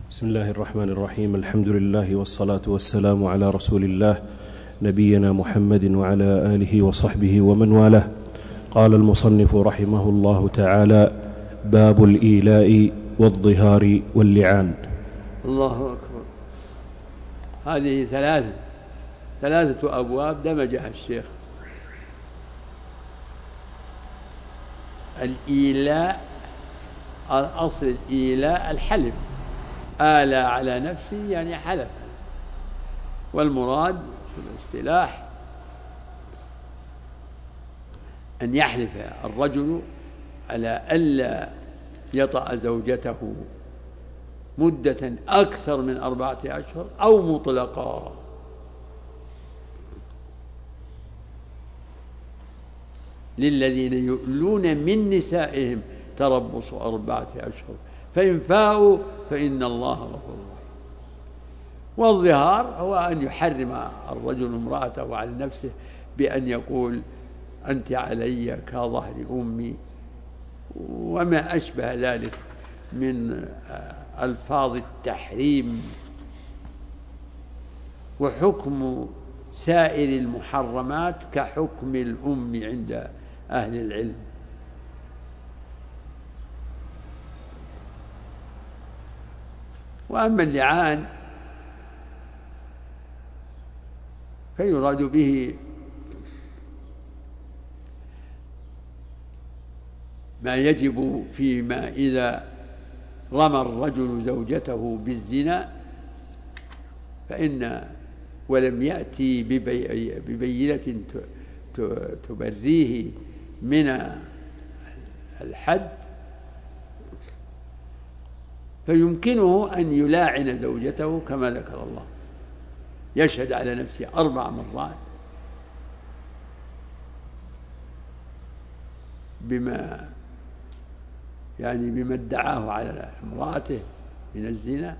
بسم الله الرحمن الرحيم. الحمد لله والصلاة والسلام على رسول الله نبينا محمد وعلى آله وصحبه ومن والاه. قال المصنف رحمه الله تعالى: باب الإيلاء والظهار واللعان. الله أكبر. هذه ثلاثة أبواب دمجها الشيخ. الإيلاء، الأصل الإيلاء الحلف، آلى على نفسه يعني حلف، والمراد في الاصطلاح أن يحلف الرجل على ألا يطأ زوجته مدة أكثر من 4 أشهر أو مطلقا. للذين يؤلون من نسائهم تربص 4 أشهر فإن فاءوا فإن الله غفور رحيم. والظهار هو أن يحرم الرجل امرأته على نفسه بأن يقول أنت علي كظهر أمي وما أشبه ذلك من ألفاظ التحريم. وحكم سائر المحرمات كحكم الأم عند أهل العلم. وأما اللعان فيراد به ما يجب فيما إذا رمى الرجل زوجته بالزنا فإن ولم يأتي ببينة تبريه من الحد فيمكنه أن يلاعن زوجته كما ذكر الله، يشهد على نفسه 4 مرات بما ادعاه على امرأته من الزنا،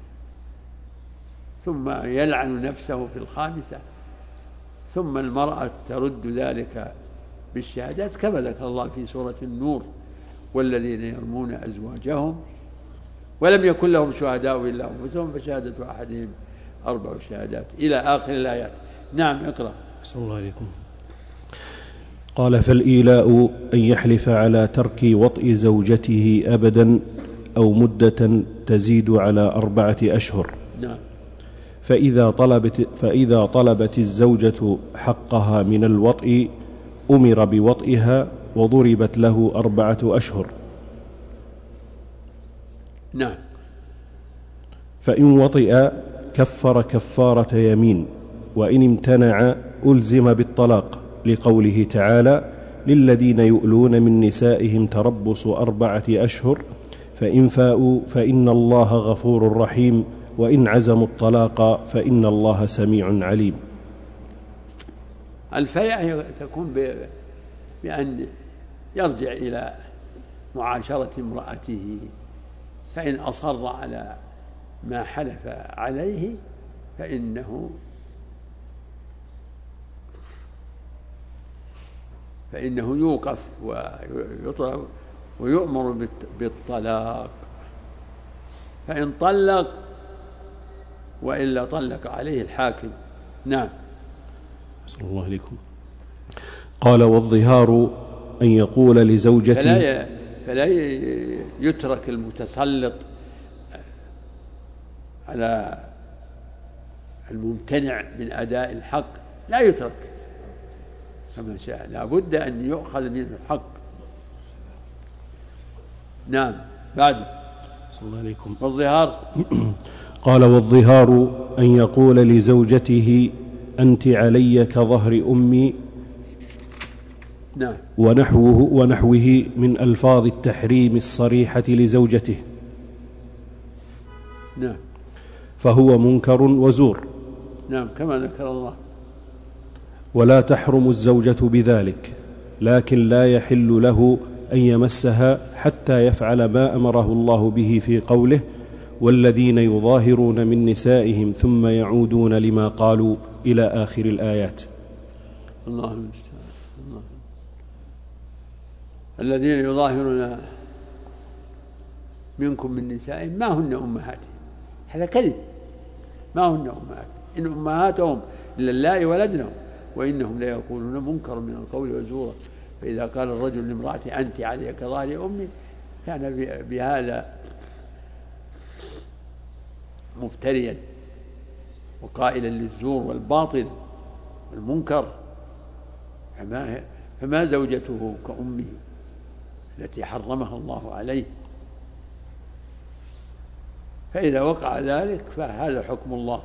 ثم يلعن نفسه في 5، ثم المرأة ترد ذلك بالشهادات كما ذكر الله في سورة النور: والذين يرمون أزواجهم ولم يكن لهم شهداء إلا أنفسهم فشهادة أحدهم 4 شهادات إلى آخر الآيات. نعم، اقرأ. أحسن الله عليكم. قال: فالإيلاء أن يحلف على ترك وطئ زوجته أبدا أو مدة تزيد على 4 أشهر. نعم. فإذا طلبت الزوجة حقها من الوطئ أمر بوطئها وضربت له 4 أشهر. نعم. فإن وطئ كفر كفارة يمين، وإن امتنع ألزم بالطلاق، لقوله تعالى: للذين يؤلون من نسائهم تربص 4 أشهر فإن فاءوا فإن الله غفور رحيم وإن عزموا الطلاق فإن الله سميع عليم. الفيء تكون بأن يرجع إلى معاشرة امرأته، فإن أصر على ما حلف عليه فإنه يوقف ويطلب ويؤمر بالطلاق، فإن طلق وإلا طلق عليه الحاكم. نعم. صلى الله عليكم. قال: والظهار أن يقول لزوجته، فلا يترك المتسلط على الممتنع من أداء الحق، لا يترك كما شاء، لا بد أن يؤخذ منه الحق. نعم. بعد. صلى الله عليكم. والظهار قال: والظهار أن يقول لزوجته أنت علي كظهر أمي. نعم. ونحوه من ألفاظ التحريم الصريحة لزوجته. نعم. فهو منكر وزور. نعم، كما ذكر الله. ولا تحرم الزوجة بذلك، لكن لا يحل له أن يمسها حتى يفعل ما أمره الله به في قوله: والذين يظاهرون من نسائهم ثم يعودون لما قالوا إلى آخر الآيات. الله المستعان. الذين يظاهرون منكم من نسائهم ما هن أمهاتهم هذا كذب، ما هن أمهات، إن أمهاتهم إلا اللائي ولدنهم وإنهم ليقولون منكر من القول وزورا. فإذا قال الرجل لامرأته أنت علي كظهر أمي كان بهذا مفتريا وقائلا للزور والباطل والمنكر، فما زوجته كأمه التي حرمها الله عليه. فإذا وقع ذلك فهذا حكم الله.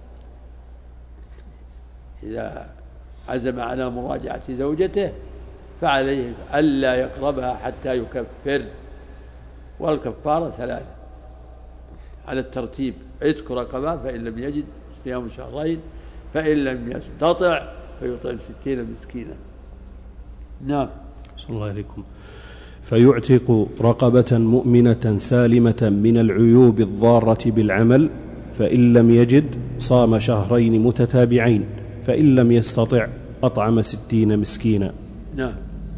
إذا عزم على مراجعة زوجته فعليه ألا يقربها حتى يكفر، والكفارة 3 على الترتيب: عتق رقبة فإن لم يجد صيام شهرين، فإن لم يستطع فيطعم 60 مسكينا. نعم. صلى الله عليكم. فيعتق رقبة مؤمنة سالمة من العيوب الضارة بالعمل، فإن لم يجد صام شهرين متتابعين، فإن لم يستطع أطعم 60 مسكينا. نعم.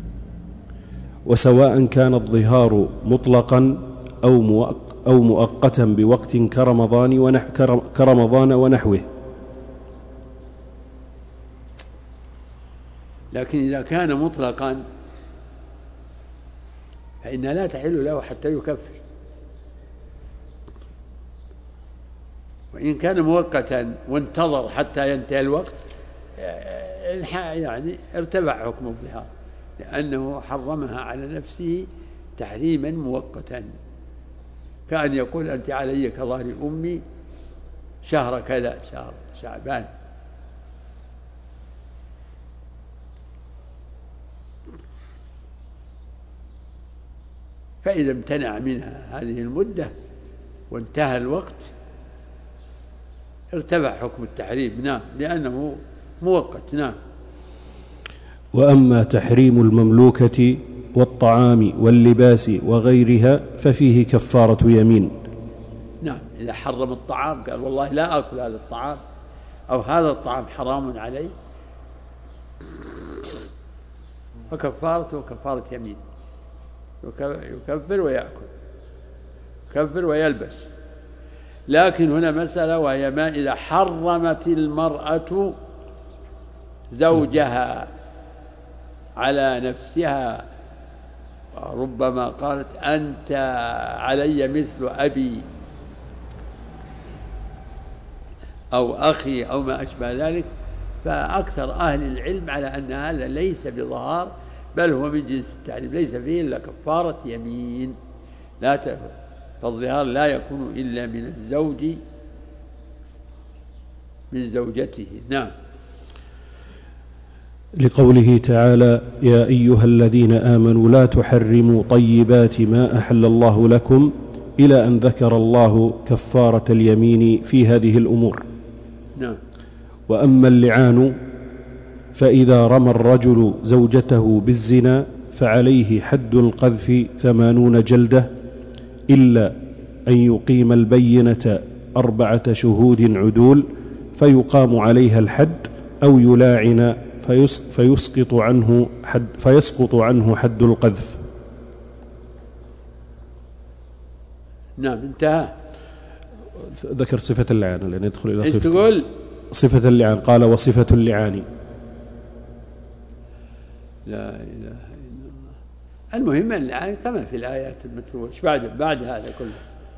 وسواء كان الظهار مطلقا أو مؤقتا بوقت كرمضان ونحوه. لكن إذا كان مطلقا فإنها لا تحل له حتى يكفر، وإن كان مؤقتا وانتظر حتى ينتهي الوقت يعني ارتفع حكم الظهار، لأنه حرمها على نفسه تحريما مؤقتا، كأن يقول أنت علي كظهر أمي شهر كذا، شهر شعبان. فإذا امتنع منها هذه المدة وانتهى الوقت ارتفع حكم التحريم. نعم، لأنه مؤقت. نعم. وأما تحريم المملوكة والطعام واللباس وغيرها ففيه كفارة يمين. نعم، إذا حرم الطعام قال والله لا أكل هذا الطعام أو هذا الطعام حرام علي، فكفارته كفارة يمين، يكفر ويأكل، يكفر ويلبس. لكن هنا مسألة، وهي ما إذا حرمت المرأة زوجها على نفسها، ربما قالت أنت علي مثل أبي أو أخي أو ما أشبه ذلك، فأكثر أهل العلم على أن هذا ليس بظهار، بل هو من جنس التحريم، ليس فيه إلا كفارة يمين. فالظهار لا يكون إلا من الزوج من زوجته. نعم. لقوله تعالى: يا أيها الذين آمنوا لا تحرموا طيبات ما أحل الله لكم، إلى أن ذكر الله كفارة اليمين في هذه الأمور. نعم. وأما اللعان فإذا رمى الرجل زوجته بالزنا فعليه حد القذف 80 جلدة، إلا أن يقيم البينة 4 شهود عدول فيقام عليها الحد، أو يلاعن فيسقط عنه حد القذف. نعم، انتهى. ذكر صفة اللعان لأن يدخل إلى صفة اللعان. قال: وصفة اللعان. لا إله إلا الله. المهم اللعان كما في الآيات المتلوة. بعد هذا كله.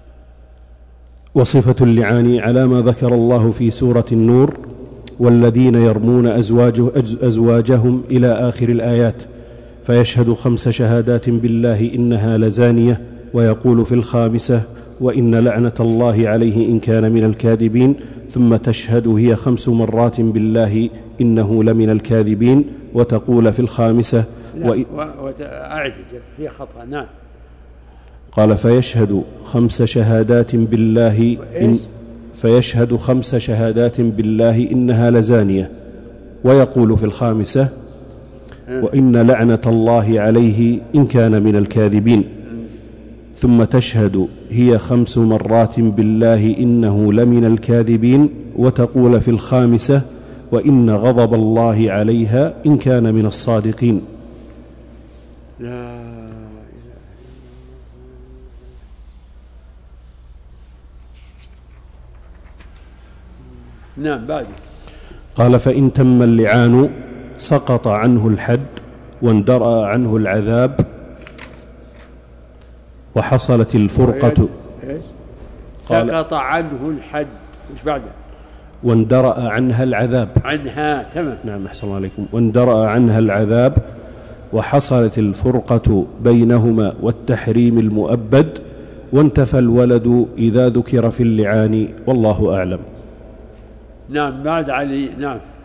وصفة اللعان على ما ذكر الله في سورة النور: والذين يرمون أزواجهم إلى آخر الآيات، فيشهد 5 شهادات بالله إنها لزانية، ويقول في الخامسة: وإن لعنة الله عليه إن كان من الكاذبين، ثم تشهد هي 5 مرات بالله إنه لمن الكاذبين، وتقول في الخامسة أعد في خطأ. نعم. قال: فيشهد 5 شهادات بالله فيشهد 5 شهادات بالله إنها لزانية، ويقول في الخامسة: وإن لعنة الله عليه إن كان من الكاذبين، ثم تشهد هي 5 مرات بالله إنه لمن الكاذبين، وتقول في الخامسة: وإن غضب الله عليها إن كان من الصادقين. لا. نعم بعد. قال: فإن تم اللعان سقط عنه الحد واندرأ عنه العذاب وحصلت الفرقة. سقط عنه الحد، وش بعده؟ واندرأ عنها العذاب. عنها، تمام. نعم، أحسن الله عليكم. واندرأ عنها العذاب وحصلت الفرقة بينهما والتحريم المؤبد، وانتفى الولد إذا ذكر في اللعان، والله أعلم. نعم بعد علي. نعم.